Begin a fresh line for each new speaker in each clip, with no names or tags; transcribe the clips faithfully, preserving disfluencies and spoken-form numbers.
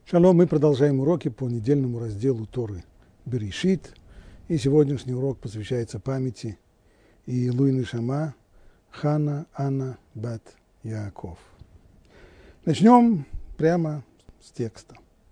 Шалом, мы продолжаем уроки по недельному разделу Торы Берешит. И сегодняшний урок посвящается памяти Иилуй Нешама Хана Ана бат Яаков. Начнем прямо с текста.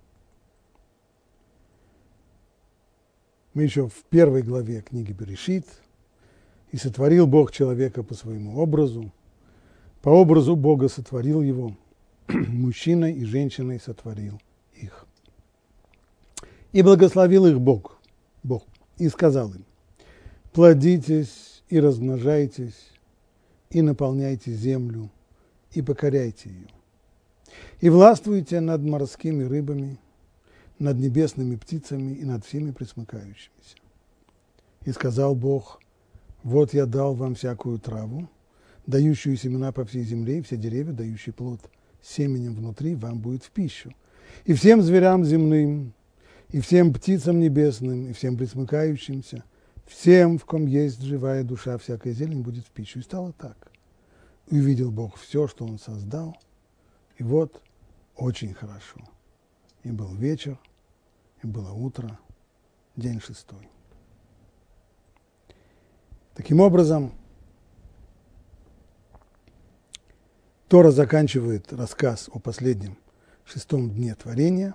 Мы еще в первой главе книги Берешит. «И сотворил Бог человека по своему образу, по образу Бога сотворил его, мужчиной и женщиной сотворил их. И благословил их Бог, Бог, и сказал им: плодитесь и размножайтесь, и наполняйте землю, и покоряйте ее, и властвуйте над морскими рыбами, над небесными птицами и над всеми пресмыкающимися. И сказал Бог: вот я дал вам всякую траву, дающую семена по всей земле, и все деревья, дающие плод с семенем внутри, вам будет в пищу. И всем зверям земным, и всем птицам небесным, и всем пресмыкающимся, всем, в ком есть живая душа, всякая зелень будет в пищу». И стало так. И увидел Бог все, что Он создал, и вот очень хорошо. И был вечер, и было утро, день шестой. Таким образом, Тора заканчивает рассказ о последнем шестом дне творения.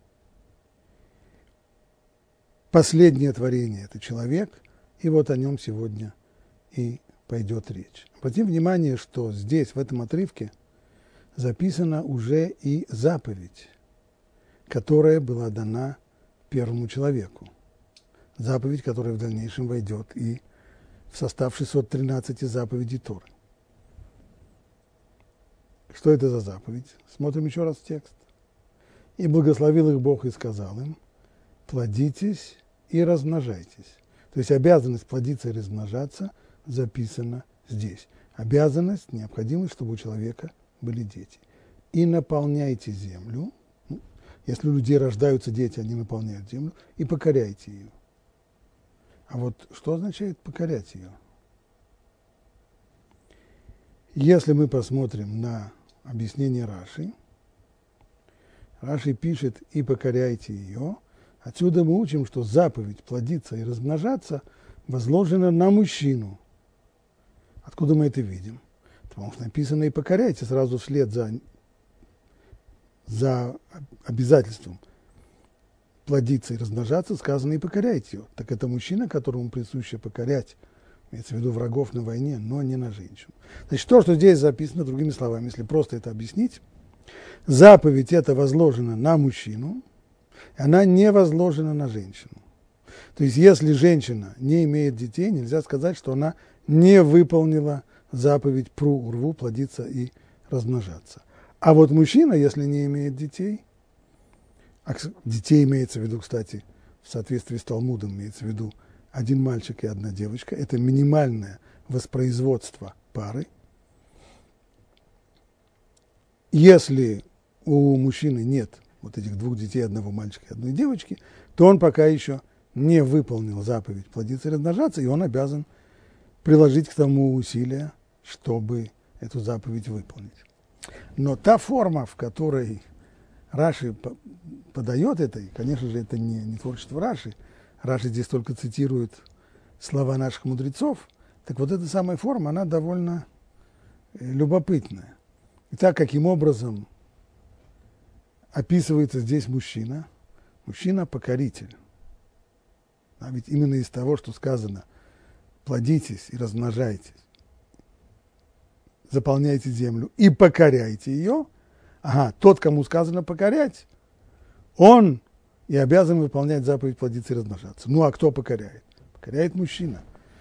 Последнее творение – это человек, и вот о нем сегодня и пойдет речь. Обратим внимание, что здесь, в этом отрывке, записана уже и заповедь, которая была дана первому человеку. Заповедь, которая в дальнейшем войдет и в состав шестисот тринадцати заповедей Торы. Что это за заповедь? Смотрим еще раз текст. «И благословил их Бог и сказал им: плодитесь и размножайтесь». То есть обязанность плодиться и размножаться записана здесь. Обязанность, необходимость, чтобы у человека были дети. «И наполняйте землю». Если у людей рождаются дети, они наполняют землю. «И покоряйте ее». А вот что означает покорять ее? Если мы посмотрим на объяснение Раши, Раши пишет: «И покоряйте ее». Отсюда мы учим, что заповедь плодиться и размножаться возложена на мужчину. Откуда мы это видим? Потому что написано: «И покоряйте», сразу вслед за, за обязательством плодиться и размножаться сказано: «И покоряйте ее». Так это мужчина, которому присуще покорять, имеется в виду врагов на войне, но не на женщину. Значит, то, что здесь записано, другими словами, если просто это объяснить, заповедь эта возложена на мужчину, она не возложена на женщину. То есть, если женщина не имеет детей, нельзя сказать, что она не выполнила заповедь про урву, плодиться и размножаться. А вот мужчина, если не имеет детей, а детей имеется в виду, кстати, в соответствии с Талмудом, имеется в виду один мальчик и одна девочка, это минимальное воспроизводство пары. Если у мужчины нет вот этих двух детей, одного мальчика и одной девочки, то он пока еще не выполнил заповедь плодиться и размножаться, и он обязан приложить к тому усилия, чтобы эту заповедь выполнить. Но та форма, в которой Раши подает это, и, конечно же, это не, не творчество Раши, Раши здесь только цитирует слова наших мудрецов, так вот эта самая форма, она довольно любопытная. Итак, каким образом описывается здесь мужчина? Мужчина-покоритель. А ведь именно из того, что сказано: плодитесь и размножайтесь, заполняйте землю и покоряйте ее. Ага, тот, кому сказано покорять, он и обязан выполнять заповедь плодиться и размножаться. Ну, а кто покоряет? Покоряет мужчина.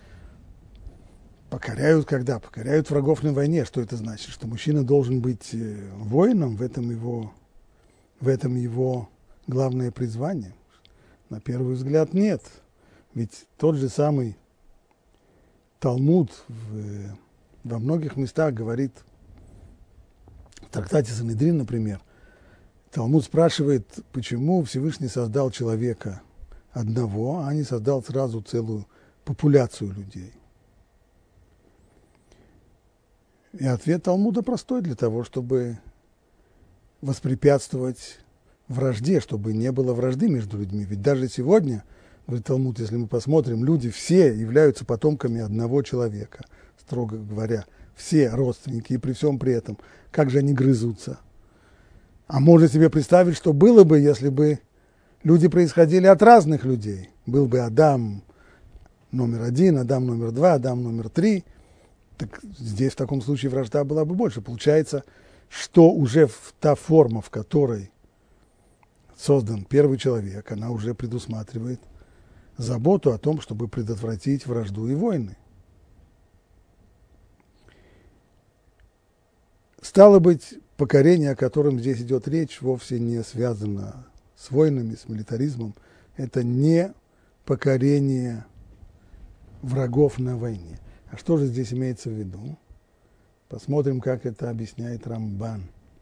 Покоряют когда? Покоряют врагов на войне. Что это значит? Что мужчина должен быть воином, в этом его, в этом его главное призвание? На первый взгляд нет. Ведь тот же самый Талмуд в, во многих местах говорит, в трактате Санедрин, например, Талмуд спрашивает, почему Всевышний создал человека одного, а не создал сразу целую популяцию людей. И ответ Талмуда простой: для того, чтобы воспрепятствовать вражде, чтобы не было вражды между людьми. Ведь даже сегодня, говорит Талмуд, если мы посмотрим, люди все являются потомками одного человека, строго говоря, все родственники, и при всем при этом, как же они грызутся. А можно себе представить, что было бы, если бы люди происходили от разных людей. Был бы Адам номер один, Адам номер два, Адам номер три. Так здесь в таком случае вражда была бы больше. Получается, что уже в та форма, в которой создан первый человек, она уже предусматривает заботу о том, чтобы предотвратить вражду и войны. Стало быть, покорение, о котором здесь идет речь, вовсе не связано с войнами, с милитаризмом. Это не покорение врагов на войне. А что же здесь имеется в виду? Посмотрим, как это объясняет Рамбан.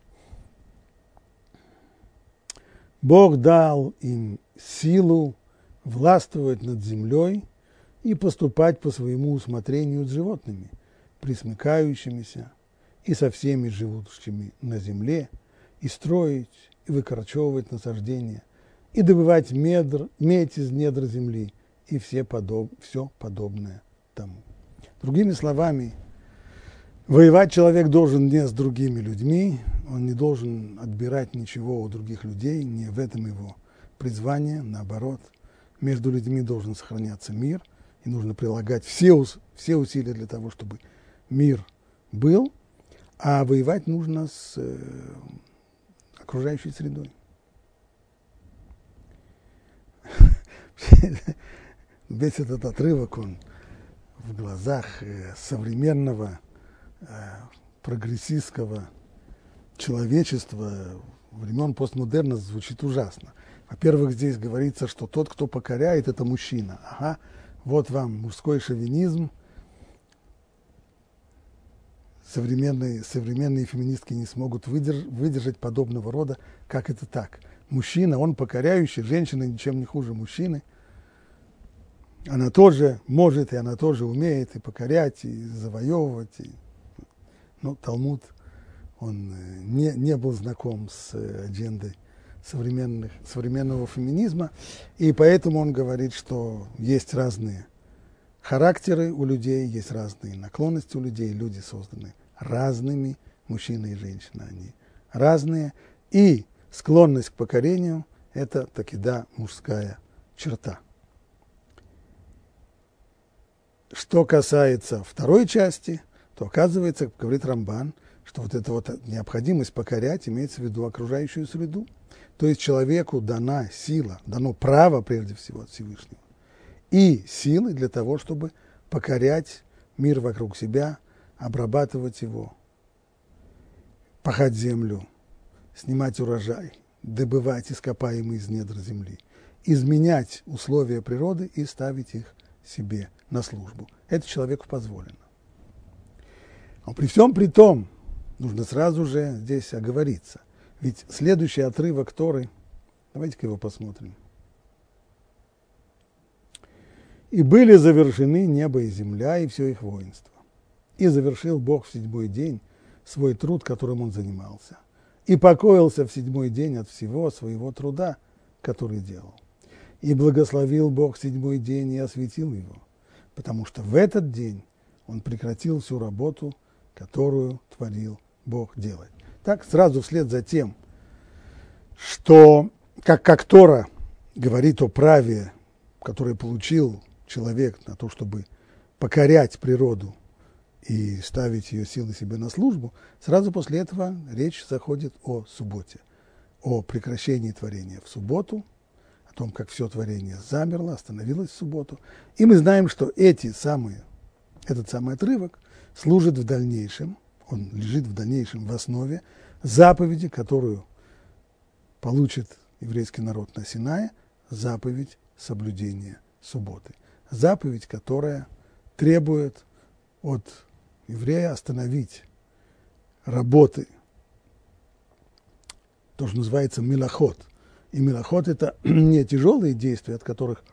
Бог дал им силу властвовать над землей и поступать по своему усмотрению с животными, пресмыкающимися, и со всеми живущими на земле, и строить, и выкорчевывать насаждения, и добывать медр, медь из недр земли, и все, подоб, все подобное тому. Другими словами, воевать человек должен не с другими людьми, он не должен отбирать ничего у других людей, не в этом его призвание, наоборот. Между людьми должен сохраняться мир, и нужно прилагать все, все усилия для того, чтобы мир был, а воевать нужно с э, окружающей средой. Весь этот отрывок, он в глазах э, современного э, прогрессистского человечества времен постмодерна звучит ужасно. Во-первых, здесь говорится, что тот, кто покоряет, это мужчина. Ага, вот вам мужской шовинизм. Современные, современные феминистки не смогут выдерж, выдержать подобного рода, как это так. Мужчина, он покоряющий, женщина ничем не хуже мужчины. Она тоже может, и она тоже умеет и покорять, и завоевывать. И... Но Талмуд, он не, не был знаком с аджендой современных, современного феминизма, и поэтому он говорит, что есть разные характеры у людей, есть разные наклонности у людей, люди созданы разными, мужчина и женщина, они разные, и склонность к покорению – это таки да мужская черта. Что касается второй части, то оказывается, как говорит Рамбан, что вот эта вот необходимость покорять имеется в виду окружающую среду. То есть человеку дана сила, дано право прежде всего от Всевышнего, и силы для того, чтобы покорять мир вокруг себя, обрабатывать его, пахать землю, снимать урожай, добывать ископаемые из недр земли, изменять условия природы и ставить их себе на службу. Это человеку позволено. Но при всем при том, нужно сразу же здесь оговориться. Ведь следующий отрывок Торы, давайте-ка его посмотрим. «И были завершены небо и земля, и все их воинство. И завершил Бог в седьмой день свой труд, которым он занимался, и покоился в седьмой день от всего своего труда, который делал. И благословил Бог седьмой день и осветил его, потому что в этот день он прекратил всю работу, которую творил Бог делать». Так, сразу вслед за тем, что, как, как Тора говорит о праве, которое получил человек на то, чтобы покорять природу и ставить ее силы себе на службу, сразу после этого речь заходит о субботе, о прекращении творения в субботу, о том, как все творение замерло, остановилось в субботу. И мы знаем, что эти самые, этот самый отрывок служит в дальнейшем, он лежит в дальнейшем в основе заповеди, которую получит еврейский народ на Синае, заповедь соблюдения субботы. Заповедь, которая требует от еврея остановить работы, то, что называется милахот. И милахот – это не тяжелые действия, от которых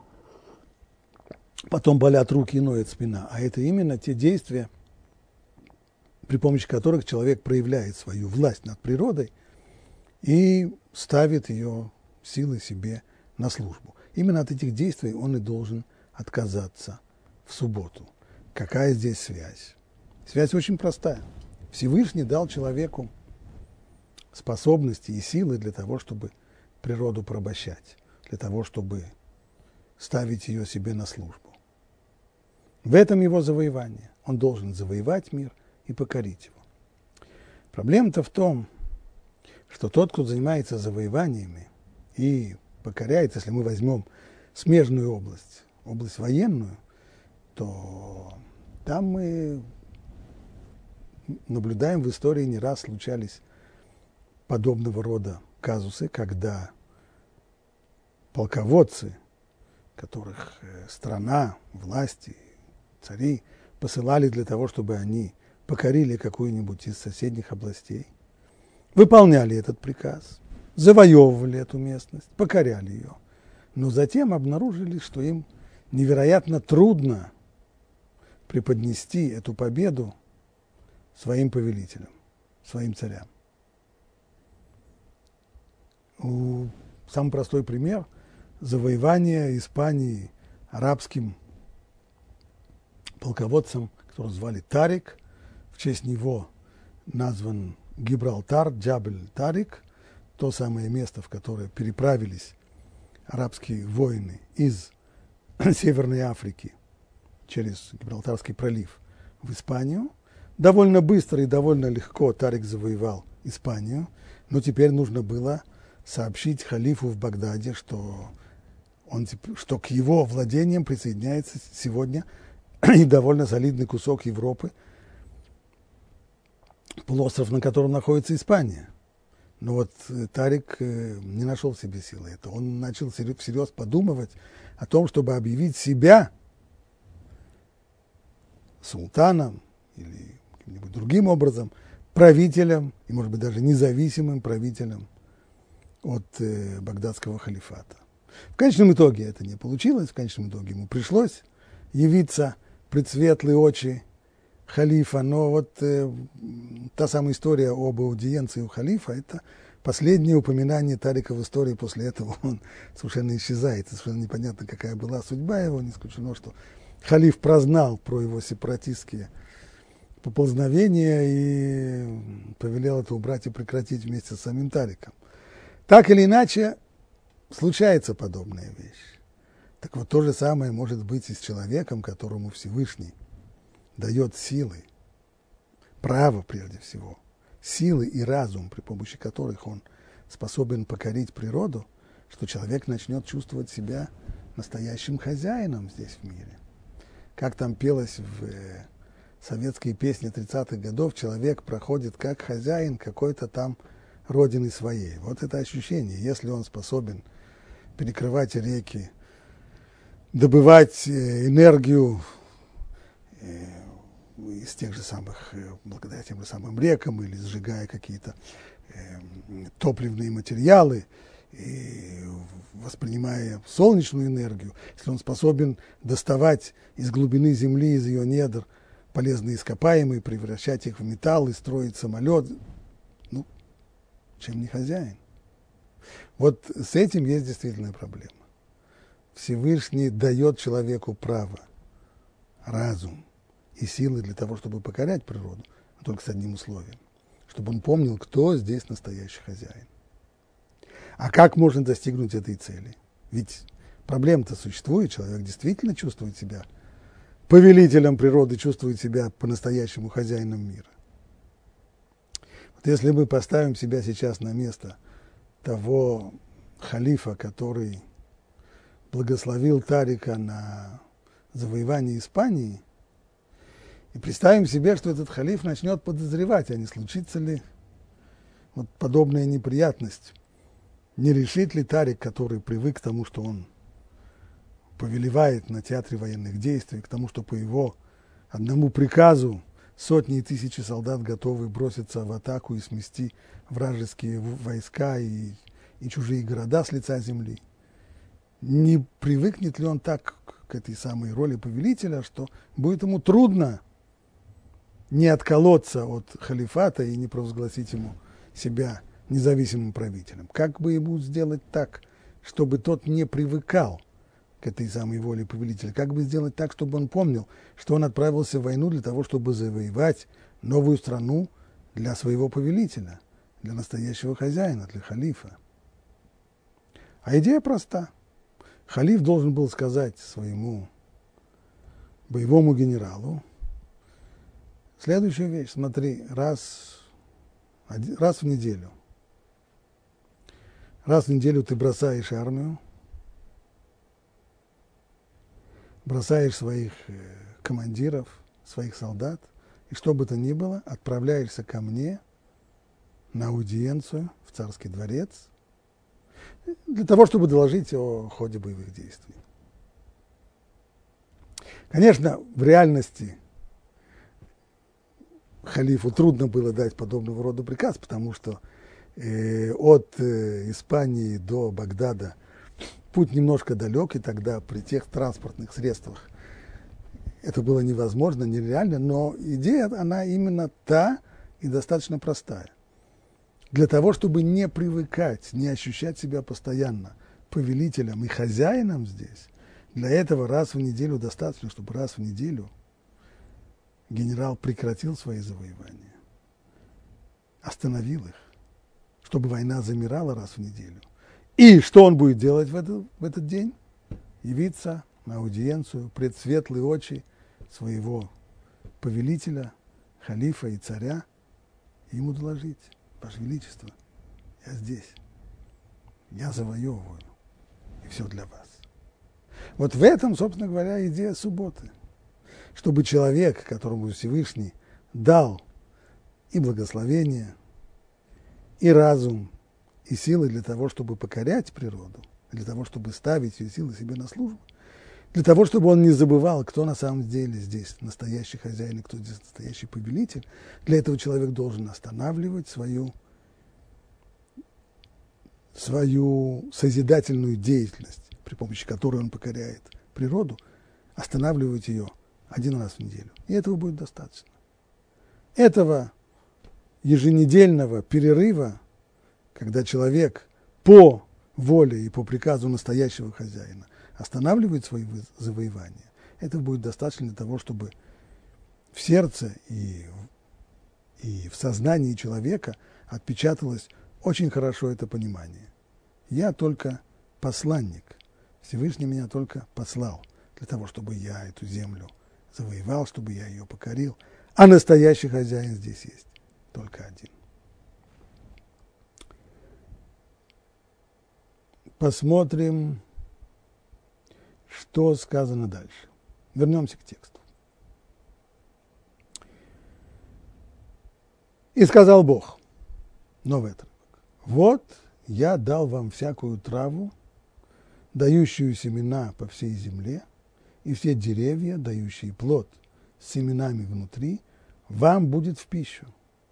потом болят руки и ноет спина, а это именно те действия, при помощи которых человек проявляет свою власть над природой и ставит ее силы себе на службу. Именно от этих действий он и должен отказаться в субботу. Какая здесь связь? Связь очень простая. Всевышний дал человеку способности и силы для того, чтобы природу порабощать, для того, чтобы ставить ее себе на службу. В этом его завоевание. Он должен завоевать мир и покорить его. Проблема-то в том, что тот, кто занимается завоеваниями и покоряет, если мы возьмем смежную область, область военную, то там мы наблюдаем, в истории не раз случались подобного рода казусы, когда полководцы, которых страна, власти, цари посылали для того, чтобы они покорили какую-нибудь из соседних областей, выполняли этот приказ, завоевывали эту местность, покоряли ее, но затем обнаружили, что им невероятно трудно преподнести эту победу своим повелителям, своим царям. Самый простой пример – завоевание Испании арабским полководцем, которого звали Тарик. В честь него назван Гибралтар, Джабель-Тарик, то самое место, в которое переправились арабские воины из Северной Африки через Гибралтарский пролив в Испанию. Довольно быстро и довольно легко Тарик завоевал Испанию, но теперь нужно было сообщить халифу в Багдаде, что, он, что к его владениям присоединяется сегодня и довольно солидный кусок Европы, полуостров, на котором находится Испания. Но вот Тарик не нашел в себе силы этого. Он начал всерьез подумывать о том, чтобы объявить себя султаном или каким-нибудь другим образом правителем, и, может быть, даже независимым правителем от э, багдадского халифата. В конечном итоге это не получилось, в конечном итоге ему пришлось явиться пред светлые очи халифа, но вот э, та самая история об аудиенции у халифа, это последнее упоминание Тарика в истории, после этого он совершенно исчезает, совершенно непонятно, какая была судьба его, не исключено, что халиф прознал про его сепаратистские поползновения и повелел это убрать и прекратить вместе с самим Тариком. Так или иначе, случается подобная вещь. Так вот, то же самое может быть и с человеком, которому Всевышний дает силы, право прежде всего, силы и разум, при помощи которых он способен покорить природу, что человек начнет чувствовать себя настоящим хозяином здесь в мире. Как там пелось в э, советские песни тридцатых годов, человек проходит как хозяин какой-то там родины своей. Вот это ощущение, если он способен перекрывать реки, добывать энергию из тех же самых, благодаря тем же самым рекам, или сжигая какие-то топливные материалы, и воспринимая солнечную энергию, если он способен доставать из глубины земли, из ее недр полезные ископаемые, превращать их в металл и строить самолет, ну, чем не хозяин. Вот с этим есть действительно проблема. Всевышний дает человеку право, разум и силы для того, чтобы покорять природу, но только с одним условием, чтобы он помнил, кто здесь настоящий хозяин. А как можно достигнуть этой цели? Ведь проблема-то существует, человек действительно чувствует себя повелителем природы, чувствует себя по-настоящему хозяином мира. Вот если мы поставим себя сейчас на место того халифа, который благословил Тарика на завоевание Испании, и представим себе, что этот халиф начнет подозревать, а не случится ли вот подобная неприятность, не решит ли Тарик, который привык к тому, что он повелевает на театре военных действий, к тому, что по его одному приказу сотни и тысячи солдат готовы броситься в атаку и смести вражеские войска и, и чужие города с лица земли. Не привыкнет ли он так к этой самой роли повелителя, что будет ему трудно не отколоться от халифата и не провозгласить ему себя независимым правителем? Как бы ему сделать так, чтобы тот не привыкал к этой самой воле повелителя? Как бы сделать так, чтобы он помнил, что он отправился в войну для того, чтобы завоевать новую страну для своего повелителя, для настоящего хозяина, для халифа? А идея проста. Халиф должен был сказать своему боевому генералу следующую вещь. Смотри, раз, один, раз в неделю. Раз в неделю ты бросаешь армию, бросаешь своих командиров, своих солдат, и что бы то ни было, отправляешься ко мне на аудиенцию в царский дворец для того, чтобы доложить о ходе боевых действий. Конечно, в реальности халифу трудно было дать подобного рода приказ, потому что э, от э, Испании до Багдада путь немножко далек, и тогда при тех транспортных средствах это было невозможно, нереально, но идея, она именно та и достаточно простая. Для того, чтобы не привыкать, не ощущать себя постоянно повелителем и хозяином здесь, для этого раз в неделю достаточно, чтобы раз в неделю генерал прекратил свои завоевания, остановил их, чтобы война замирала раз в неделю. И что он будет делать в этот, в этот день? Явиться на аудиенцию пред светлые очи своего повелителя, халифа и царя, и ему доложить: Ваше Величество, я здесь, я завоевываю, и все для вас. Вот в этом, собственно говоря, идея субботы. Чтобы человек, которому Всевышний дал и благословение, и разум, и силы для того, чтобы покорять природу, для того, чтобы ставить ее силы себе на службу, для того, чтобы он не забывал, кто на самом деле здесь настоящий хозяин и кто здесь настоящий повелитель, для этого человек должен останавливать свою, свою созидательную деятельность, при помощи которой он покоряет природу, останавливать ее один раз в неделю. И этого будет достаточно. Этого еженедельного перерыва, когда человек по воле и по приказу настоящего хозяина останавливает свои завоевания, этого будет достаточно для того, чтобы в сердце и, и в сознании человека отпечаталось очень хорошо это понимание. Я только посланник. Всевышний меня только послал для того, чтобы я эту землю завоевал, чтобы я ее покорил. А настоящий хозяин здесь есть только один. Посмотрим, что сказано дальше. Вернемся к тексту. «И сказал Бог», новый отрывок: «Вот я дал вам всякую траву, дающую семена по всей земле, и все деревья, дающие плод с семенами внутри, вам будет в пищу.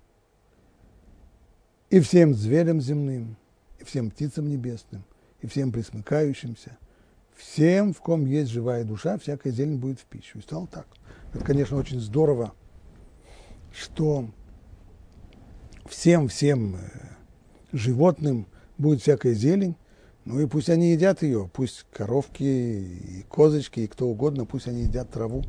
И всем зверям земным, и всем птицам небесным, и всем пресмыкающимся, всем, в ком есть живая душа, всякая зелень будет в пищу». И стало так. Это, конечно, очень здорово, что всем-всем животным будет всякая зелень. Ну и пусть они едят ее, пусть коровки и козочки, и кто угодно, пусть они едят траву.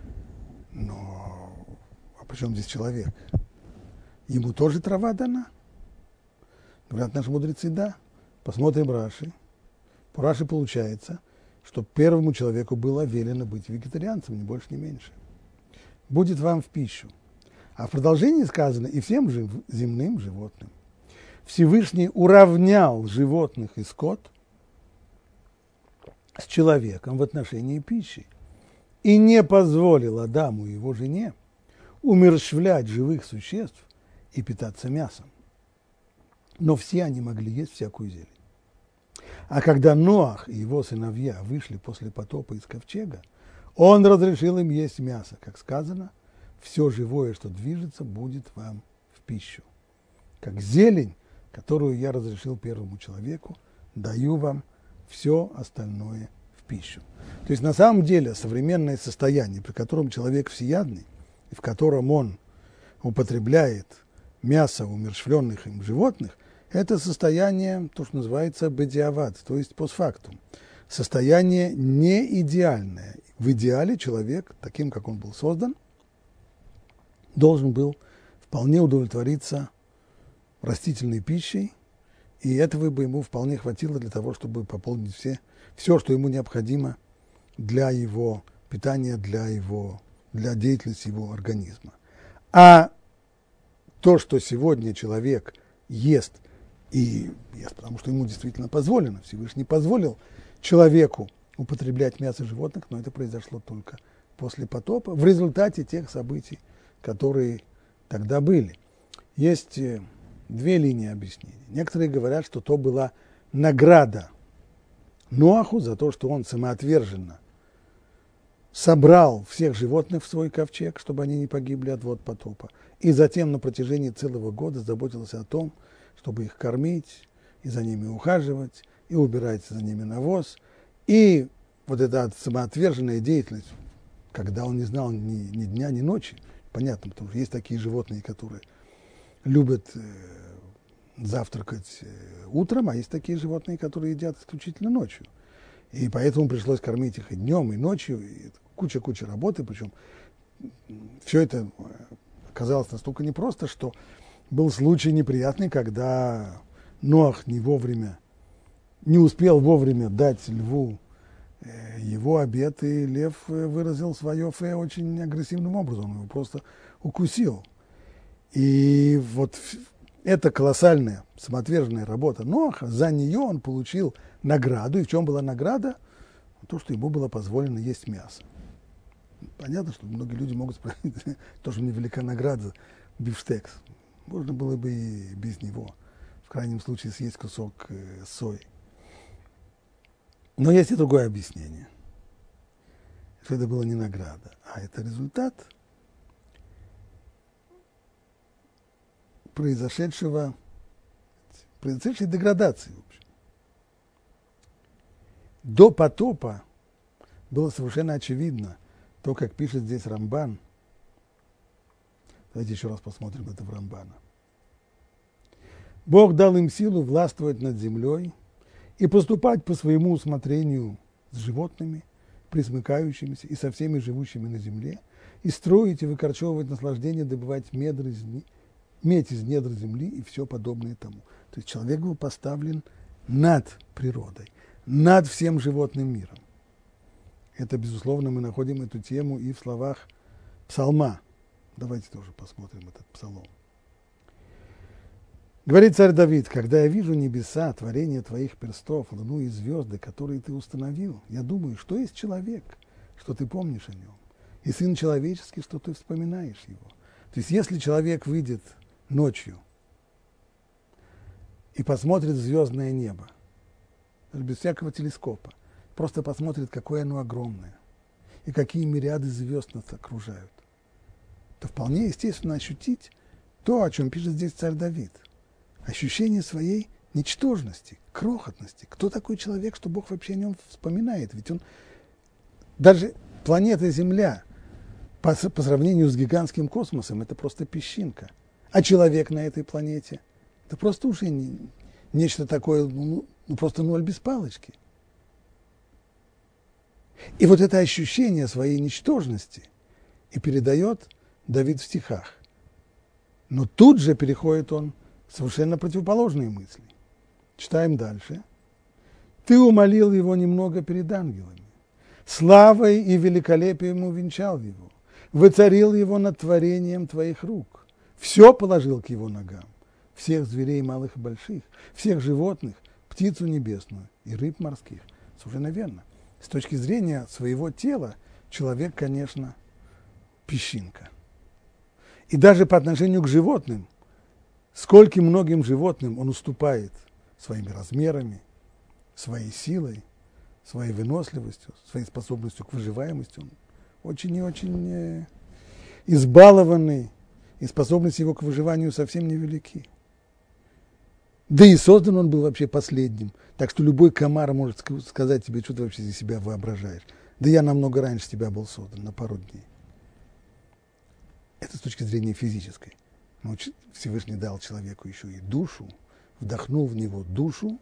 Но а при чем здесь человек? Ему тоже трава дана? Говорят наши мудрецы, да. Посмотрим Раши. По Раши получается, что первому человеку было велено быть вегетарианцем, ни больше, ни меньше. Будет вам в пищу. А в продолжении сказано: и всем жив, земным животным. Всевышний уравнял животных и скот с человеком в отношении пищи и не позволил Адаму и его жене умерщвлять живых существ и питаться мясом. Но все они могли есть всякую зелень. А когда Ноах и его сыновья вышли после потопа из ковчега, он разрешил им есть мясо, как сказано: все живое, что движется, будет вам в пищу. Как зелень, которую я разрешил первому человеку, даю вам все остальное в пищу. То есть на самом деле современное состояние, при котором человек всеядный, и в котором он употребляет мясо умерщвленных им животных, Это состояние, то, что называется бедиават, то есть постфактум. Состояние не идеальное. В идеале человек, таким, как он был создан, должен был вполне удовлетвориться растительной пищей, и этого бы ему вполне хватило для того, чтобы пополнить все, все, что ему необходимо для его питания, для, его, для деятельности его организма. А то, что сегодня человек ест, и ест, потому что ему действительно позволено, Всевышний позволил человеку употреблять мясо животных, но это произошло только после потопа, в результате тех событий, которые тогда были. Есть две линии объяснений. Некоторые говорят, что то была награда Ноаху за то, что он самоотверженно собрал всех животных в свой ковчег, чтобы они не погибли от вод потопа, и затем на протяжении целого года заботился о том, чтобы их кормить, и за ними ухаживать, и убирать за ними навоз. И вот эта самоотверженная деятельность, когда он не знал ни, ни дня, ни ночи, понятно, потому что есть такие животные, которые любят э, завтракать э, утром, а есть такие животные, которые едят исключительно ночью. И поэтому пришлось кормить их и днем, и ночью, и куча-куча работы, причем все это оказалось настолько непросто, что был случай неприятный, когда Ноах не вовремя, не успел вовремя дать льву э, его обед, и лев выразил свое фе очень агрессивным образом, он его просто укусил. И вот эта колоссальная самоотверженная работа Ноаха, за нее он получил награду. И в чем была награда? То, что ему было позволено есть мясо. Понятно, что многие люди могут спросить, тоже невелика награда, бифштекс. Можно было бы и без него. В крайнем случае съесть кусок э, сои. Но есть и другое объяснение. Что это была не награда, а это результат произошедшего, произошедшей деградации, в общем. До потопа было совершенно очевидно то, как пишет здесь Рамбан. Давайте еще раз посмотрим это в Рамбана. Бог дал им силу властвовать над землей и поступать по своему усмотрению с животными, присмыкающимися и со всеми живущими на земле, и строить и выкорчевывать наслаждение, добывать медры из медь из недр земли и все подобное тому. То есть человек был поставлен над природой, над всем животным миром. Это, безусловно, мы находим эту тему и в словах псалма. Давайте тоже посмотрим этот псалом. Говорит царь Давид: «Когда я вижу небеса, творение твоих перстов, луну и звезды, которые ты установил, я думаю, что есть человек, что ты помнишь о нем, и сын человеческий, что ты вспоминаешь его». То есть если человек выйдет ночью и посмотрит в звездное небо, без всякого телескопа, просто посмотрит, какое оно огромное, и какие мириады звезд нас окружают, то вполне естественно ощутить то, о чем пишет здесь царь Давид. Ощущение своей ничтожности, крохотности. Кто такой человек, что Бог вообще о нем вспоминает? Ведь он, даже планета Земля, по, по сравнению с гигантским космосом, это просто песчинка. А человек на этой планете – это просто уже не, нечто такое, ну, ну, просто ноль без палочки. И вот это ощущение своей ничтожности и передает Давид в стихах. Но тут же переходит он в совершенно противоположные мысли. Читаем дальше. «Ты умолил его немного перед ангелами, славой и великолепием увенчал его, воцарил его над творением твоих рук, все положил к его ногам, всех зверей малых и больших, всех животных, птицу небесную и рыб морских». Совершенно верно. С точки зрения своего тела человек, конечно, песчинка. И даже по отношению к животным, скольким многим животным он уступает своими размерами, своей силой, своей выносливостью, своей способностью к выживаемости. Он очень и очень э, избалованный, и способности его к выживанию совсем невелики. Да и создан он был вообще последним, так что любой комар может сказать тебе, что ты вообще из себя воображаешь. Да я намного раньше тебя был создан, на пару дней. Это с точки зрения физической. Но Всевышний дал человеку еще и душу, вдохнул в него душу,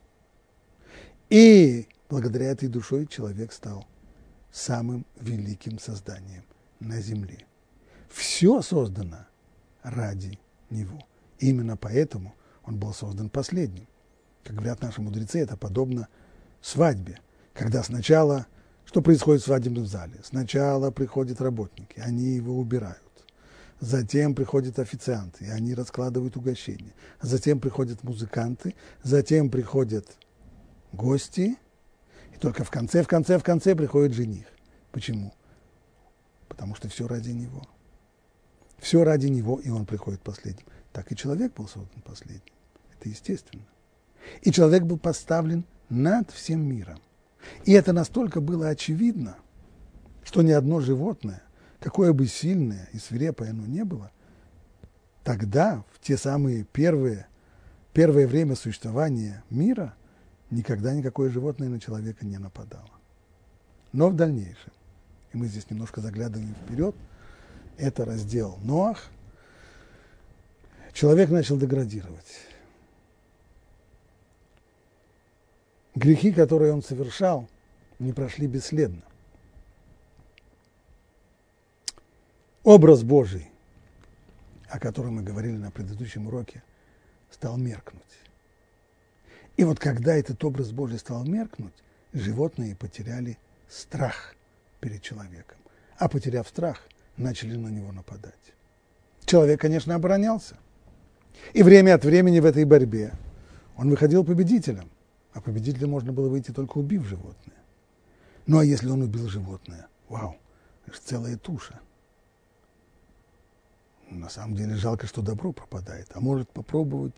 и благодаря этой душе человек стал самым великим созданием на земле. Все создано ради него. И именно поэтому он был создан последним. Как говорят наши мудрецы, это подобно свадьбе, когда сначала, что происходит в свадебном зале? Сначала приходят работники, они его убирают. Затем приходят официанты, и они раскладывают угощения. Затем приходят музыканты, затем приходят гости, и только в конце, в конце, в конце приходит жених. Почему? Потому что все ради него. Все ради него, и он приходит последним. Так и человек был создан последним. Это естественно. И человек был поставлен над всем миром. И это настолько было очевидно, что ни одно животное, какое бы сильное и свирепое оно не было, тогда, в те самые первые, первое время существования мира, никогда никакое животное на человека не нападало. Но в дальнейшем, и мы здесь немножко заглядываем вперед, это раздел Ноах, человек начал деградировать. Грехи, которые он совершал, не прошли бесследно. Образ Божий, о котором мы говорили на предыдущем уроке, стал меркнуть. И вот когда этот образ Божий стал меркнуть, животные потеряли страх перед человеком. А потеряв страх, начали на него нападать. Человек, конечно, оборонялся. И время от времени в этой борьбе он выходил победителем. А победителем можно было выйти, только убив животное. Ну а если он убил животное, вау, это же целая туша. На самом деле жалко, что добро пропадает, а может попробовать.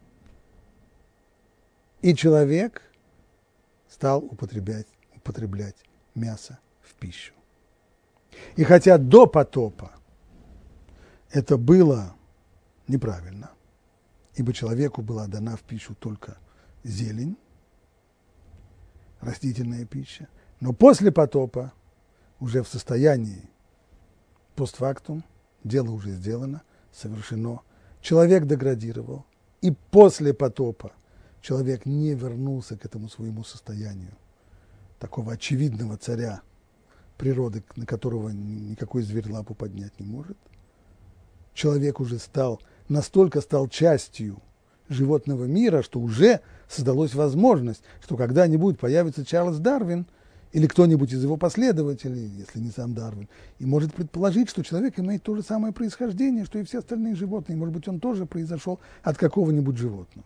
И человек стал употреблять, употреблять мясо в пищу. И хотя до потопа это было неправильно, ибо человеку была дана в пищу только зелень, растительная пища, но после потопа, уже в состоянии постфактум, дело уже сделано, совершено, человек деградировал, и после потопа человек не вернулся к этому своему состоянию, такого очевидного царя природы, на которого никакой зверь лапу поднять не может. Человек уже стал, настолько стал частью животного мира, что уже создалась возможность, что когда-нибудь появится Чарльз Дарвин или кто-нибудь из его последователей, если не сам Дарвин, и может предположить, что человек имеет то же самое происхождение, что и все остальные животные. Может быть, он тоже произошел от какого-нибудь животного.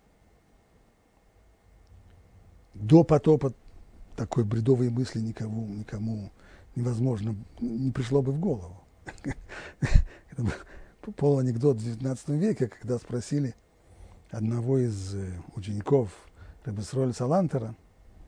До потопа такой бредовой мысли никому, никому невозможно, не пришло бы в голову. Это был полуанекдот в девятнадцатом веке, когда спросили одного из учеников Ребе Исроэля Салантера,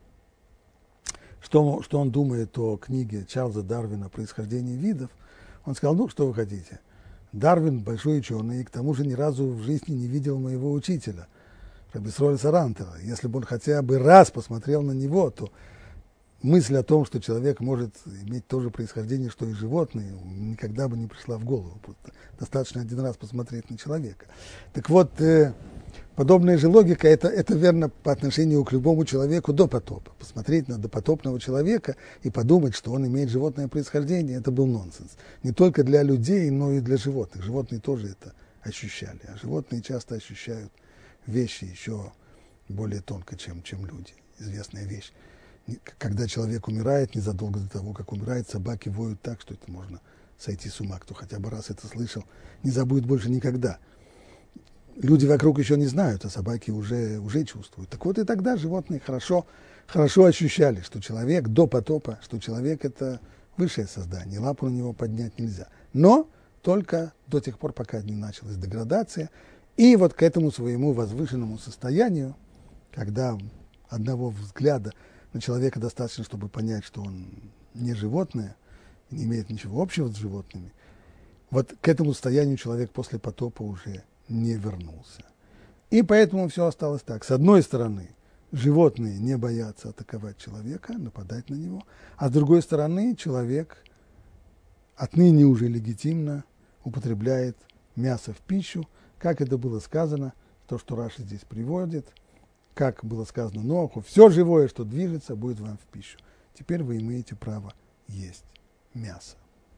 что, что он думает о книге Чарльза Дарвина «Происхождение видов». Он сказал: ну, что вы хотите, Дарвин большой ученый, и к тому же ни разу в жизни не видел моего учителя, Ребе Исроэля Салантера. Если бы он хотя бы раз посмотрел на него, то мысль о том, что человек может иметь то же происхождение, что и животные, никогда бы не пришла в голову. Просто достаточно один раз посмотреть на человека. Так вот, э, подобная же логика, это, это верно по отношению к любому человеку до потопа. Посмотреть на допотопного человека и подумать, что он имеет животное происхождение, это был нонсенс. Не только для людей, но и для животных. Животные тоже это ощущали. А животные часто ощущают вещи еще более тонко, чем, чем люди. Известная вещь. Когда человек умирает, незадолго до того, как умирает, собаки воют так, что это можно сойти с ума. Кто хотя бы раз это слышал, не забудет больше никогда. Люди вокруг еще не знают, а собаки уже, уже чувствуют. Так вот и тогда животные хорошо, хорошо ощущали, что человек до потопа, что человек – это высшее создание, лапу на него поднять нельзя. Но только до тех пор, пока не началась деградация. И вот к этому своему возвышенному состоянию, когда одного взгляда на человека достаточно, чтобы понять, что он не животное, не имеет ничего общего с животными, вот к этому состоянию человек после потопа уже не вернулся. И поэтому все осталось так. С одной стороны, животные не боятся атаковать человека, нападать на него, а с другой стороны, человек отныне уже легитимно употребляет мясо в пищу, как это было сказано, то, что Раши здесь приводит, как было сказано Ноаху, все живое, что движется, будет вам в пищу. Теперь вы имеете право есть мясо.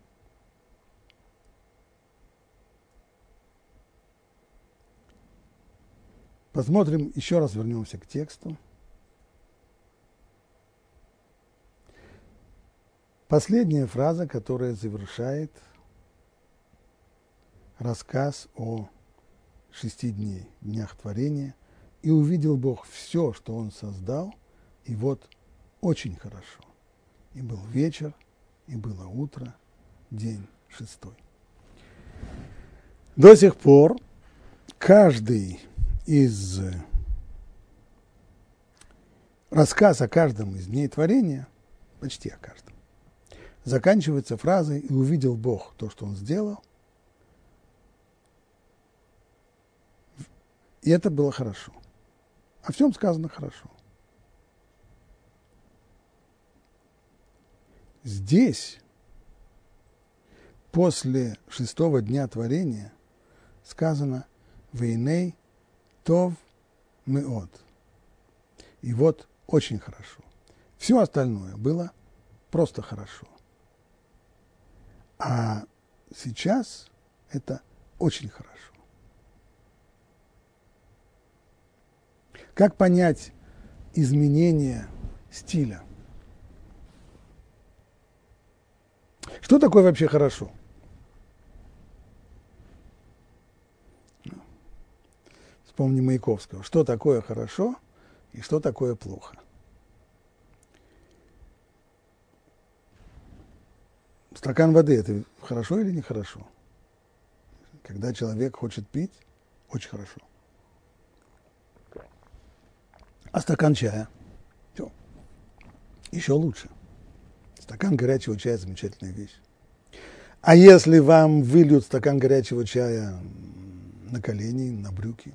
Посмотрим, еще раз вернемся к тексту. Последняя фраза, которая завершает рассказ о шести дней, днях творения. «И увидел Бог все, что Он создал, и вот очень хорошо. И был вечер, и было утро, день шестой». До сих пор каждый из рассказ о каждом из дней творения, почти о каждом, заканчивается фразой «И увидел Бог то, что Он сделал, и это было хорошо». О всем сказано хорошо. Здесь, после шестого дня творения, сказано «Вейней тов меот». И вот очень хорошо. Все остальное было просто хорошо. А сейчас это очень хорошо. Как понять изменение стиля? Что такое вообще хорошо? Вспомни Маяковского. Что такое хорошо и что такое плохо? Стакан воды – это хорошо или нехорошо? Когда человек хочет пить, очень хорошо. А стакан чая? Все. Еще лучше. Стакан горячего чая – замечательная вещь. А если вам выльют стакан горячего чая на колени, на брюки,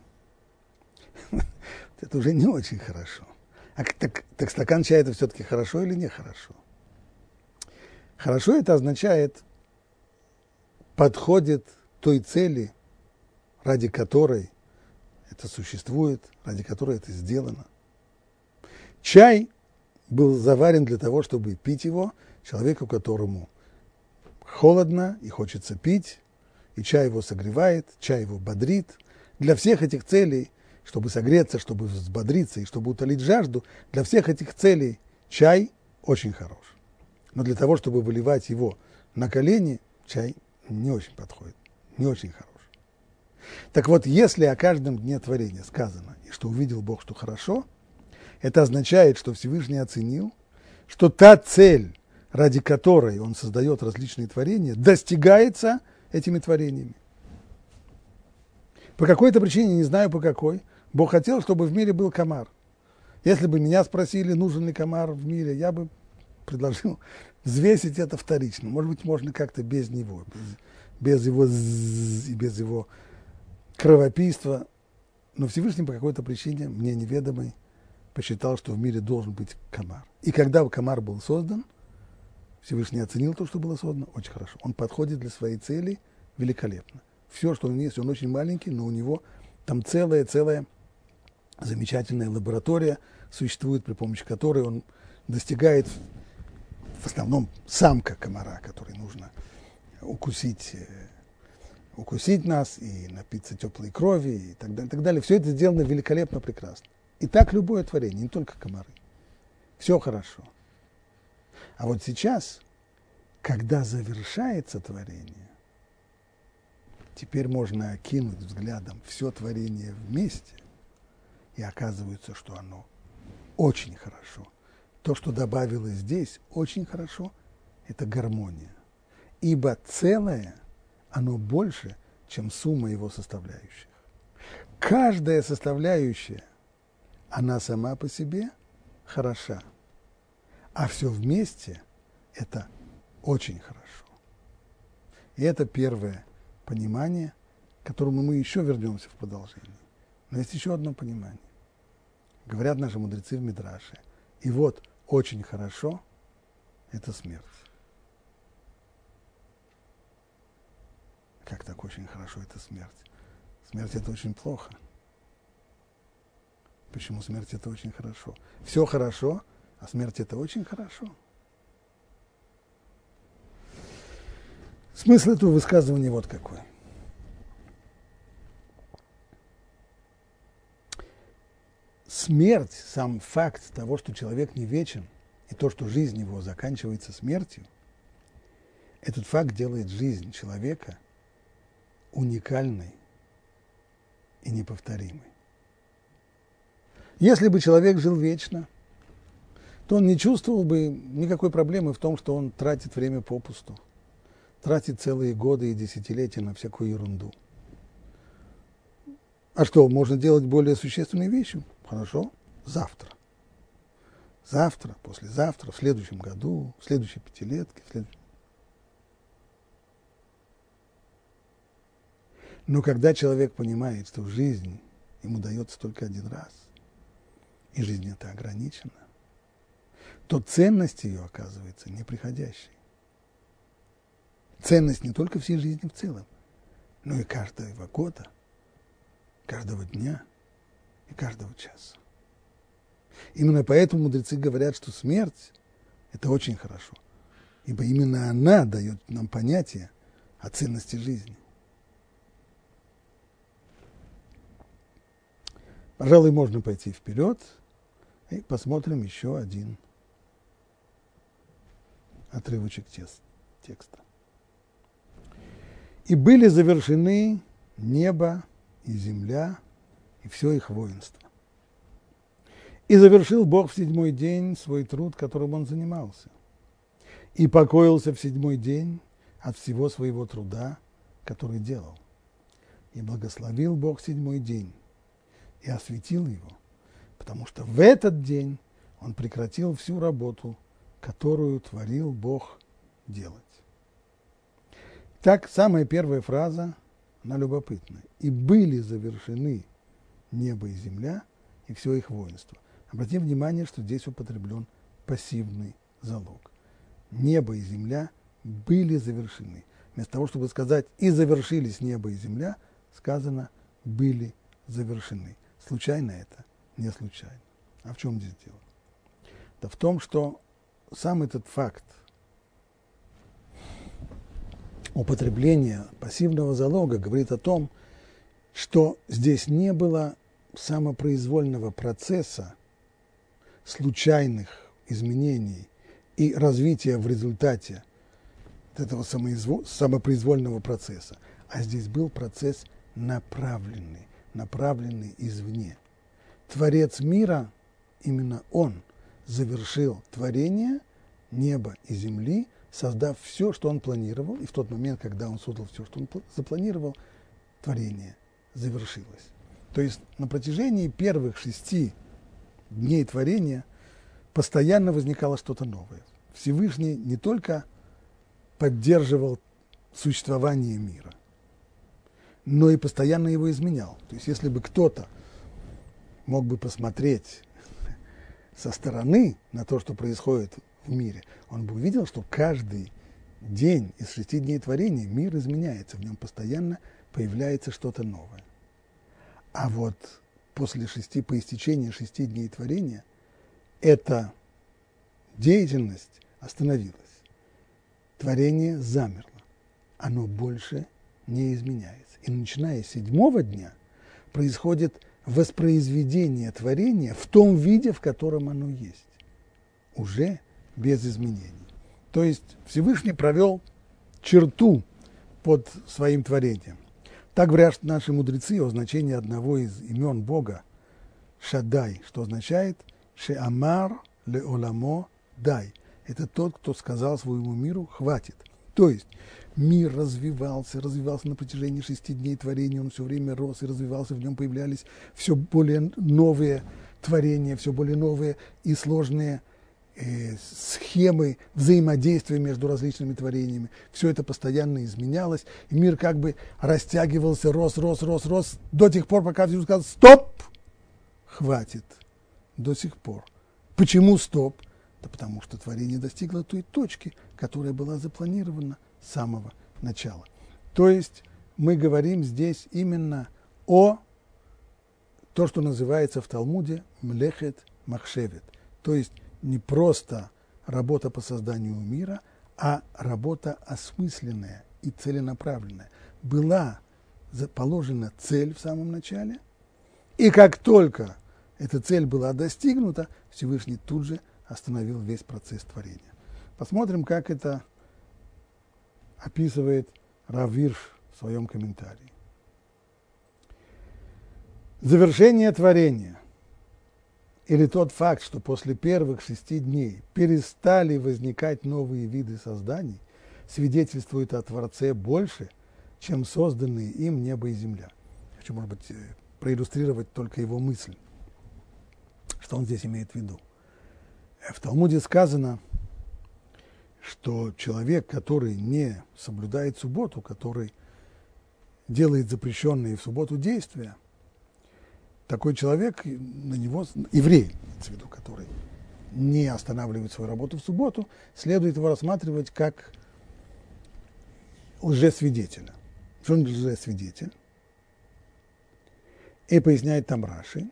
это уже не очень хорошо. А так, так стакан чая – это все-таки хорошо или нехорошо? Хорошо это означает, подходит той цели, ради которой это существует, ради которой это сделано. Чай был заварен для того, чтобы пить его человеку, которому холодно и хочется пить, и чай его согревает, чай его бодрит. Для всех этих целей, чтобы согреться, чтобы взбодриться и чтобы утолить жажду, для всех этих целей чай очень хорош. Но для того, чтобы выливать его на колени, чай не очень подходит, не очень хорош. Так вот, если о каждом дне творения сказано, и что увидел Бог, что хорошо, это означает, что Всевышний оценил, что та цель, ради которой Он создает различные творения, достигается этими творениями. По какой-то причине, не знаю по какой, Бог хотел, чтобы в мире был комар. Если бы меня спросили, нужен ли комар в мире, я бы предложил взвесить это вторично. Может быть, можно как-то без него, без, без его ззз и без его кровопийства. Но Всевышний по какой-то причине, мне неведомой, посчитал, что в мире должен быть комар. И когда комар был создан, Всевышний оценил то, что было создано, очень хорошо. Он подходит для своей цели великолепно. Все, что он есть, он очень маленький, но у него там целая-целая замечательная лаборатория существует, при помощи которой он достигает в основном самка комара, которой нужно укусить, укусить нас и напиться теплой крови и так далее, и так далее. Все это сделано великолепно, прекрасно. И так любое творение, не только комары. Все хорошо. А вот сейчас, когда завершается творение, теперь можно окинуть взглядом все творение вместе, и оказывается, что оно очень хорошо. То, что добавилось здесь, очень хорошо, это гармония. Ибо целое, оно больше, чем сумма его составляющих. Каждая составляющая, она сама по себе хороша. А все вместе – это очень хорошо. И это первое понимание, к которому мы еще вернемся в продолжении. Но есть еще одно понимание. Говорят наши мудрецы в Мидраше. И вот очень хорошо – это смерть. Как так очень хорошо – это смерть? Смерть – это очень плохо. Почему смерть – это очень хорошо? Все хорошо, а смерть – это очень хорошо. Смысл этого высказывания вот какой. Смерть, сам факт того, что человек не вечен, и то, что жизнь его заканчивается смертью, этот факт делает жизнь человека уникальной и неповторимой. Если бы человек жил вечно, то он не чувствовал бы никакой проблемы в том, что он тратит время попусту, тратит целые годы и десятилетия на всякую ерунду. А что, можно делать более существенные вещи? Хорошо, завтра. Завтра, послезавтра, в следующем году, в следующей пятилетке, в следующем... Но когда человек понимает, что жизнь ему дается только один раз, и жизнь эта ограничена, то ценность ее оказывается неприходящей. Ценность не только всей жизни в целом, но и каждого года, каждого дня и каждого часа. Именно поэтому мудрецы говорят, что смерть – это очень хорошо, ибо именно она дает нам понятие о ценности жизни. Пожалуй, можно пойти вперед и посмотрим еще один отрывочек текста. «И были завершены небо и земля, и все их воинство. И завершил Бог в седьмой день свой труд, которым он занимался, и покоился в седьмой день от всего своего труда, который делал. И благословил Бог седьмой день, и осветил его, потому что в этот день он прекратил всю работу, которую творил Бог делать». Так, самая первая фраза, она любопытная. «И были завершены небо и земля, и все их воинство». Обратим внимание, что здесь употреблен пассивный залог. Небо и земля были завершены. Вместо того, чтобы сказать «и завершились небо и земля», сказано «были завершены». Случайно это? Не случайно. А в чем здесь дело? Да в том, что сам этот факт употребления пассивного залога говорит о том, что здесь не было самопроизвольного процесса, случайных изменений и развития в результате этого самопроизвольного процесса, а здесь был процесс направленный, направленный извне. Творец мира, именно он, завершил творение неба и земли, создав все, что он планировал, и в тот момент, когда он создал все, что он запланировал, творение завершилось. То есть на протяжении первых шести дней творения постоянно возникало что-то новое. Всевышний не только поддерживал существование мира, но и постоянно его изменял. То есть если бы кто-то мог бы посмотреть со стороны на то, что происходит в мире, он бы увидел, что каждый день из шести дней творения мир изменяется, в нем постоянно появляется что-то новое. А вот после шести, по истечении шести дней творения, эта деятельность остановилась. Творение замерло, оно больше не изменяется. И начиная с седьмого дня происходит воспроизведение творения в том виде, в котором оно есть, уже без изменений. То есть Всевышний провел черту под своим творением. Так говорят наши мудрецы о значении одного из имен Бога, Шадай, что означает «Шеамар леоламо дай». Это тот, кто сказал своему миру «хватит». То есть мир развивался, развивался на протяжении шести дней творения, он все время рос и развивался, в нем появлялись все более новые творения, все более новые и сложные э, схемы взаимодействия между различными творениями. Все это постоянно изменялось, и мир как бы растягивался, рос, рос, рос, рос, до тех пор, пока Всевышний сказал «стоп!» Хватит. До сих пор. Почему стоп? Да потому что творение достигло той точки, которая была запланирована с самого начала. То есть мы говорим здесь именно о то, что называется в Талмуде млехет махшевет, то есть не просто работа по созданию мира, а работа осмысленная и целенаправленная. Была положена цель в самом начале, и как только эта цель была достигнута, Всевышний тут же остановил весь процесс творения. Посмотрим, как это описывает Рав Вирш в своем комментарии. Завершение творения, или тот факт, что после первых шести дней перестали возникать новые виды созданий, свидетельствует о Творце больше, чем созданные им небо и земля. Хочу, может быть, проиллюстрировать только его мысль, что он здесь имеет в виду. В Талмуде сказано, что человек, который не соблюдает субботу, который делает запрещенные в субботу действия, такой человек, на него, еврей, в виду, который не останавливает свою работу в субботу, следует его рассматривать как лжесвидетеля. Что он лжесвидетель? И поясняет там Раши,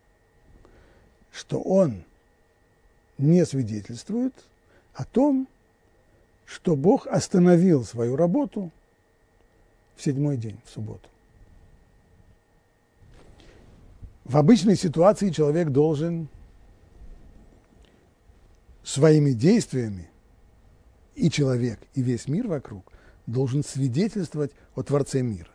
что он не свидетельствует о том, что Бог остановил свою работу в седьмой день, в субботу. В обычной ситуации человек должен своими действиями, и человек, и весь мир вокруг, должен свидетельствовать о Творце мира.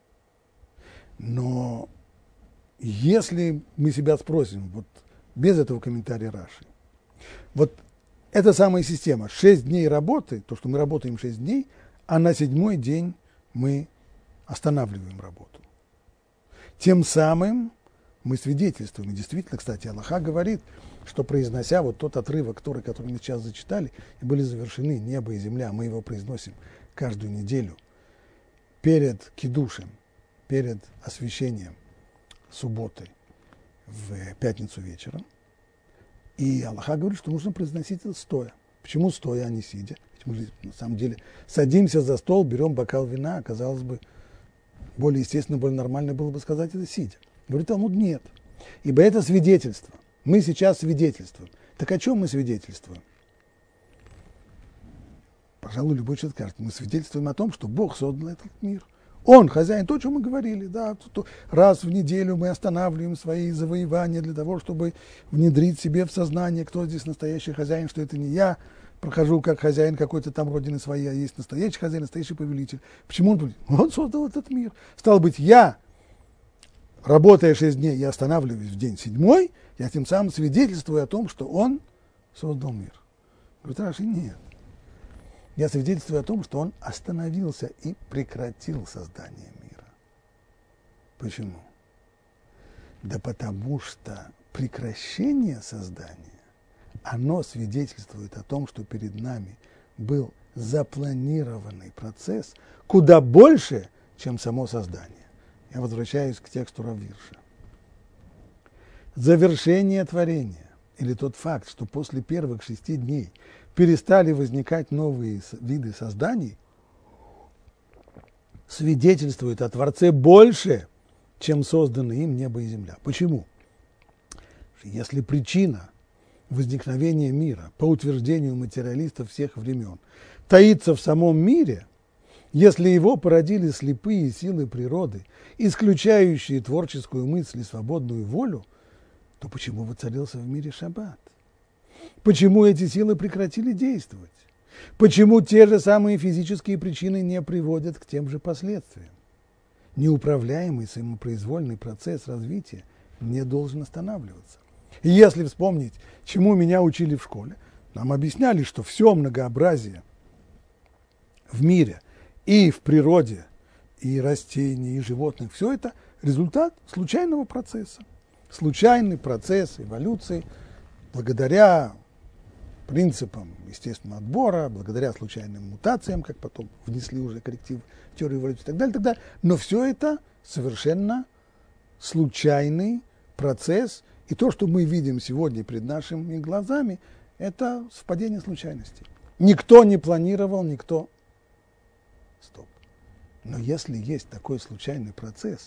Но если мы себя спросим, вот без этого комментария Раши, вот эта самая система, шесть дней работы, то, что мы работаем шесть дней, а на седьмой день мы останавливаем работу. Тем самым мы свидетельствуем. И действительно, кстати, Аллаха говорит, что произнося вот тот отрывок, который, который мы сейчас зачитали, и были завершены небо и земля, мы его произносим каждую неделю перед кидушем, перед освящением субботы в пятницу вечером. И Аллаха говорит, что нужно произносить это стоя. Почему стоя, а не сидя? Ведь мы на самом деле садимся за стол, берем бокал вина, казалось бы, более естественно, более нормально было бы сказать это сидя. Говорит Талмуд, нет. Ибо это свидетельство. Мы сейчас свидетельствуем. Так о чем мы свидетельствуем? Пожалуй, любой человек скажет, мы свидетельствуем о том, что Бог создал этот мир. Он хозяин, то, о чем мы говорили. Да, то, раз в неделю мы останавливаем свои завоевания для того, чтобы внедрить себе в сознание, кто здесь настоящий хозяин, что это не я прохожу как хозяин какой-то там родины своей, а есть настоящий хозяин, настоящий повелитель. Почему он? Он создал этот мир. Стало быть, я, работая шесть дней, я останавливаюсь в день седьмой, я тем самым свидетельствую о том, что он создал мир. Говорит Раши, нет. Я свидетельствую о том, что он остановился и прекратил создание мира. Почему? Да потому что прекращение создания, оно свидетельствует о том, что перед нами был запланированный процесс куда больше, чем само создание. Я возвращаюсь к тексту Рав Вирша. Завершение творения, или тот факт, что после первых шести дней перестали возникать новые виды созданий, свидетельствует о Творце больше, чем созданы им небо и земля. Почему? Если причина возникновения мира, по утверждению материалистов всех времен, таится в самом мире, если его породили слепые силы природы, исключающие творческую мысль и свободную волю, то почему воцарился в мире шаббат? Почему эти силы прекратили действовать? Почему те же самые физические причины не приводят к тем же последствиям? Неуправляемый самопроизвольный процесс развития не должен останавливаться. И если вспомнить, чему меня учили в школе, нам объясняли, что все многообразие в мире и в природе, и растений, и животных, все это результат случайного процесса. Случайный процесс эволюции, благодаря принципам естественного отбора, благодаря случайным мутациям, как потом внесли уже корректив в теорию эволюции и так далее, и так далее. Но все это совершенно случайный процесс, и то, что мы видим сегодня перед нашими глазами, это совпадение случайностей. Никто не планировал, никто... Стоп. Но если есть такой случайный процесс,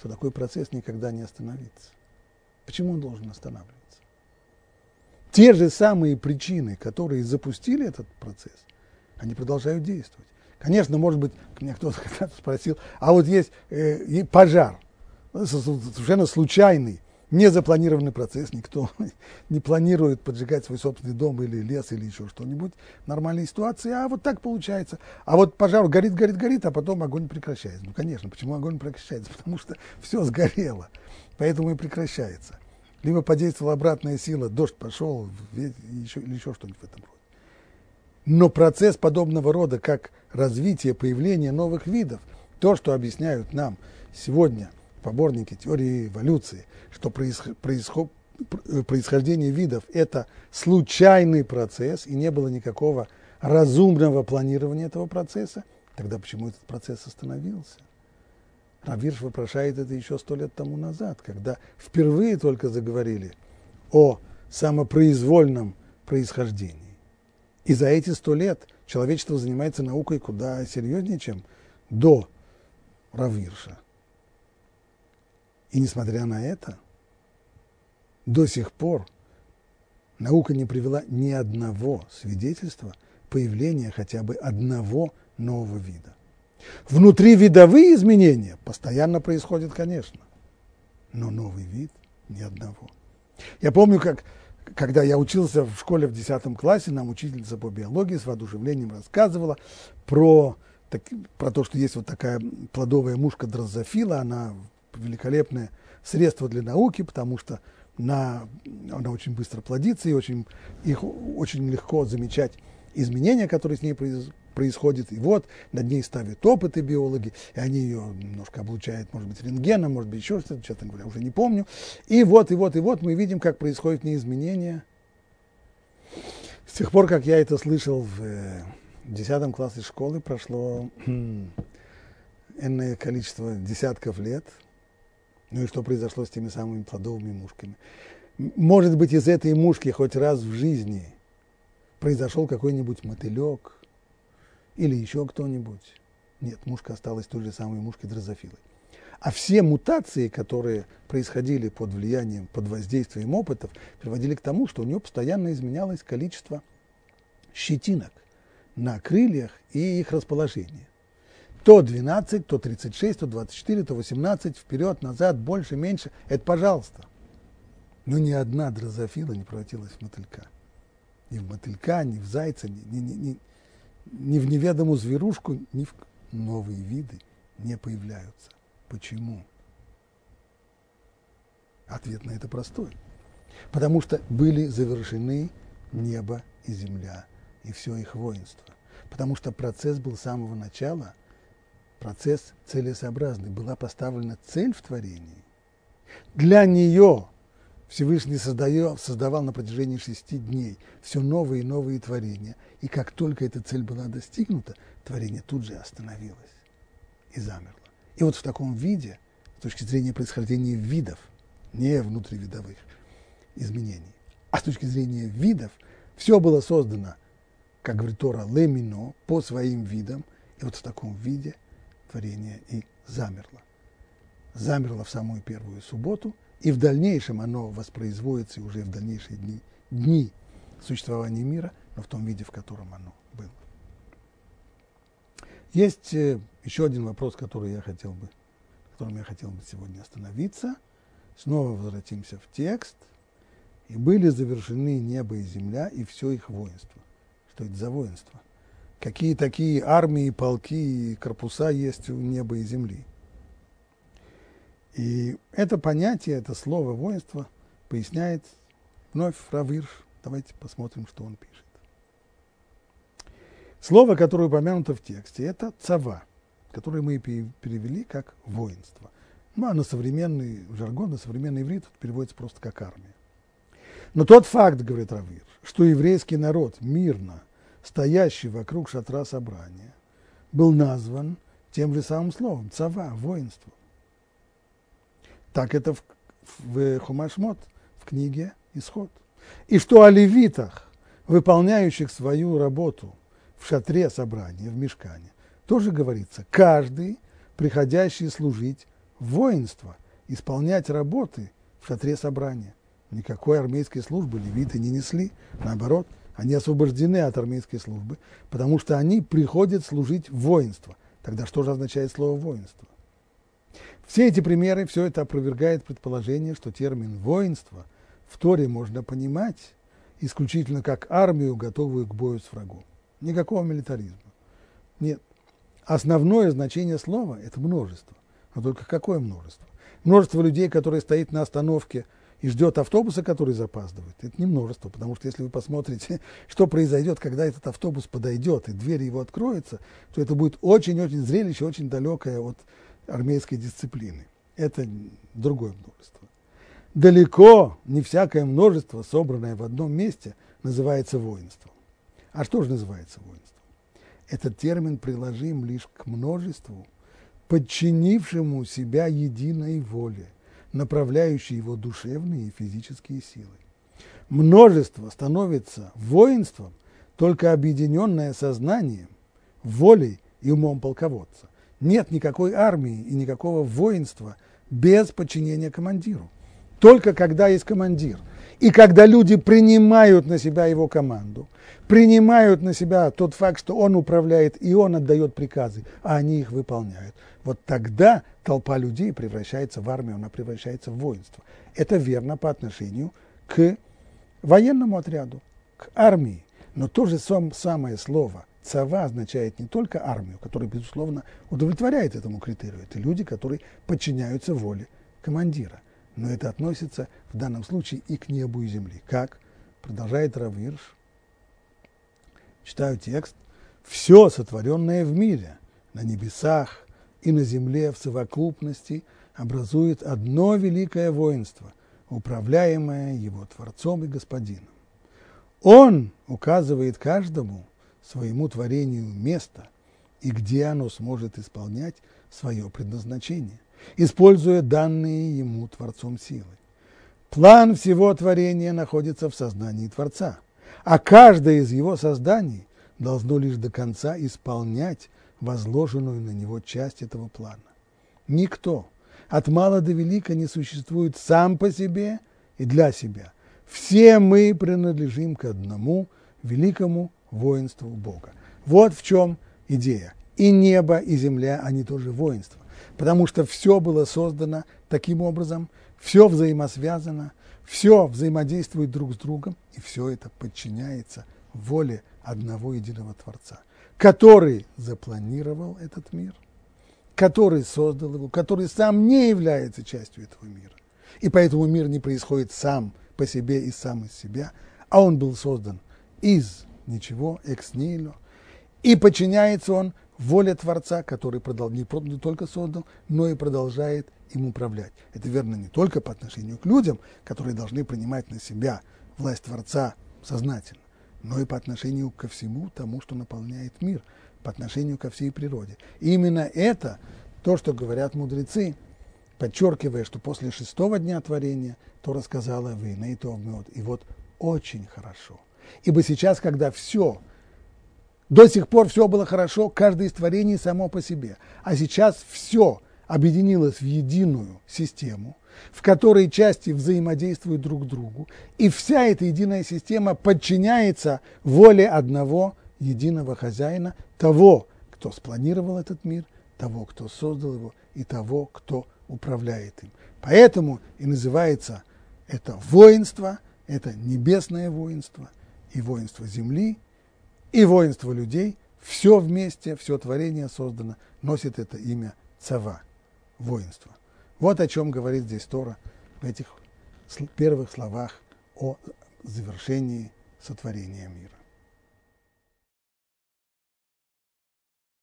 что такой процесс никогда не остановится. Почему он должен останавливаться? Те же самые причины, которые запустили этот процесс, они продолжают действовать. Конечно, может быть, меня кто-то когда-то спросил, а вот есть э, пожар, совершенно случайный, незапланированный процесс, никто не планирует поджигать свой собственный дом или лес или еще что-нибудь в нормальной ситуации, а вот так получается. А вот пожар горит, горит, горит, а потом огонь прекращается. Ну, конечно, почему огонь прекращается? Потому что все сгорело, поэтому и прекращается. Либо подействовала обратная сила, дождь пошел, еще, или еще что-нибудь в этом роде. Но процесс подобного рода, как развитие, появление новых видов, то, что объясняют нам сегодня поборники теории эволюции, что происход, происход, происхождение видов – это случайный процесс, и не было никакого разумного планирования этого процесса, тогда почему этот процесс остановился? Рав Ирш вопрошает это еще сто лет тому назад, когда впервые только заговорили о самопроизвольном происхождении. И за эти сто лет человечество занимается наукой куда серьезнее, чем до Рав Ирша. И несмотря на это, до сих пор наука не привела ни одного свидетельства появления хотя бы одного нового вида. Внутривидовые изменения постоянно происходят, конечно, но новый вид ни одного. Я помню, как, когда я учился в школе в десятом классе, нам учительница по биологии с воодушевлением рассказывала про, так, про то, что есть вот такая плодовая мушка дрозофила, она великолепное средство для науки, потому что на, она очень быстро плодится, и очень, их очень легко замечать изменения, которые с ней произ, происходят. И вот над ней ставят опыты биологи, и они ее немножко облучают, может быть, рентгеном, может быть, еще что-то, честно говоря, уже не помню. И вот, и вот, и вот мы видим, как происходят в ней изменения. С тех пор, как я это слышал в десятом классе школы, прошло энное количество десятков лет. Ну и что произошло с теми самыми плодовыми мушками? Может быть, из этой мушки хоть раз в жизни произошел какой-нибудь мотылек или еще кто-нибудь? Нет, мушка осталась той же самой мушкой дрозофилой. А все мутации, которые происходили под влиянием, под воздействием опытов, приводили к тому, что у нее постоянно изменялось количество щетинок на крыльях и их расположение. То двенадцать, то тридцать шесть, то двадцать четыре, то восемнадцать, вперед, назад, больше, меньше. Это пожалуйста. Но ни одна дрозофила не превратилась в мотылька. Ни в мотылька, ни в зайца, ни, ни, ни, ни, ни в неведомую зверушку, ни в новые виды не появляются. Почему? Ответ на это простой. Потому что были завершены небо и земля, и все их воинство. Потому что процесс был с самого начала, процесс целесообразный, была поставлена цель в творении. Для нее Всевышний создает, создавал на протяжении шести дней все новые и новые творения. И как только эта цель была достигнута, творение тут же остановилось и замерло. И вот в таком виде, с точки зрения происхождения видов, не внутривидовых изменений, а с точки зрения видов, все было создано, как говорит Тора, лемино, по своим видам. И вот в таком виде творение и замерло. Замерло в самую первую субботу, и в дальнейшем оно воспроизводится и уже в дальнейшие дни, дни существования мира, но в том виде, в котором оно было. Есть э, еще один вопрос, который я хотел бы, которым я хотел бы сегодня остановиться. Снова возвратимся в текст. И были завершены небо и земля, и все их воинство. Что это за воинство? Какие такие армии, полки и корпуса есть у неба и земли? И это понятие, это слово воинство поясняет вновь Рав Ирш. Давайте посмотрим, что он пишет. Слово, которое упомянуто в тексте, это цава, которое мы перевели как воинство. Ну, а на современный жаргон, на современный иврит переводится просто как армия. Но тот факт, говорит Рав Ирш, что еврейский народ мирно стоящий вокруг шатра собрания, был назван тем же самым словом – цава, воинство. Так это в, в Хумаш Шмот, в книге Исход. И что о левитах, выполняющих свою работу в шатре собрания, в мишкане, тоже говорится, каждый, приходящий служить воинство исполнять работы в шатре собрания. Никакой армейской службы левиты не несли. Наоборот, они освобождены от армейской службы, потому что они приходят служить в воинство. Тогда что же означает слово «воинство»? Все эти примеры, все это опровергает предположение, что термин «воинство» в Торе можно понимать исключительно как армию, готовую к бою с врагом. Никакого милитаризма. Нет. Основное значение слова – это множество. Но только какое множество? Множество людей, которые стоит на остановке и ждет автобуса, который запаздывает, это не множество, потому что если вы посмотрите, что произойдет, когда этот автобус подойдет и дверь его откроется, то это будет очень-очень зрелище, очень далекое от армейской дисциплины. Это другое множество. Далеко не всякое множество, собранное в одном месте, называется воинством. А что же называется воинством? Этот термин приложим лишь к множеству, подчинившему себя единой воле, направляющей его душевные и физические силы. Множество становится воинством, только объединенное сознанием, волей и умом полководца. Нет никакой армии и никакого воинства без подчинения командиру. Только когда есть командир, и когда люди принимают на себя его команду, принимают на себя тот факт, что он управляет и он отдает приказы, а они их выполняют, вот тогда толпа людей превращается в армию, она превращается в воинство. Это верно по отношению к военному отряду, к армии. Но то же самое слово «цава» означает не только армию, которая, безусловно, удовлетворяет этому критерию. Это люди, которые подчиняются воле командира. Но это относится в данном случае и к небу и земле. Как? Продолжает Рав Ирш. Читаю текст. «Все сотворенное в мире, на небесах и на земле в совокупности, образует одно великое воинство, управляемое его Творцом и Господином. Он указывает каждому своему творению место и где оно сможет исполнять свое предназначение, используя данные ему Творцом силы. План всего творения находится в сознании Творца, а каждое из его созданий должно лишь до конца исполнять возложенную на него часть этого плана. Никто от мала до велика не существует сам по себе и для себя. Все мы принадлежим к одному великому воинству Бога. Вот в чем идея. И небо, и земля, они тоже воинство. Потому что все было создано таким образом, все взаимосвязано, все взаимодействует друг с другом, и все это подчиняется воле одного единого Творца, который запланировал этот мир, который создал его, который сам не является частью этого мира. И поэтому мир не происходит сам по себе и сам из себя, а он был создан из ничего, экс нихило, и подчиняется он воле Творца, который не только создал, но и продолжает им управлять. Это верно не только по отношению к людям, которые должны принимать на себя власть Творца сознательно, но и по отношению ко всему тому, что наполняет мир, по отношению ко всей природе. И именно это то, что говорят мудрецы, подчеркивая, что после шестого дня творения Тора сказала «Вейней тов меод», и вот очень хорошо. Ибо сейчас, когда все, до сих пор все было хорошо, каждое из творений само по себе, а сейчас все объединилось в единую систему, в которой части взаимодействуют друг к другу, и вся эта единая система подчиняется воле одного единого хозяина, того, кто спланировал этот мир, того, кто создал его, и того, кто управляет им. Поэтому и называется это воинство, это небесное воинство, и воинство земли, и воинство людей, все вместе, все творение создано, носит это имя цава, воинство. Вот о чем говорит здесь Тора в этих первых словах о завершении сотворения мира.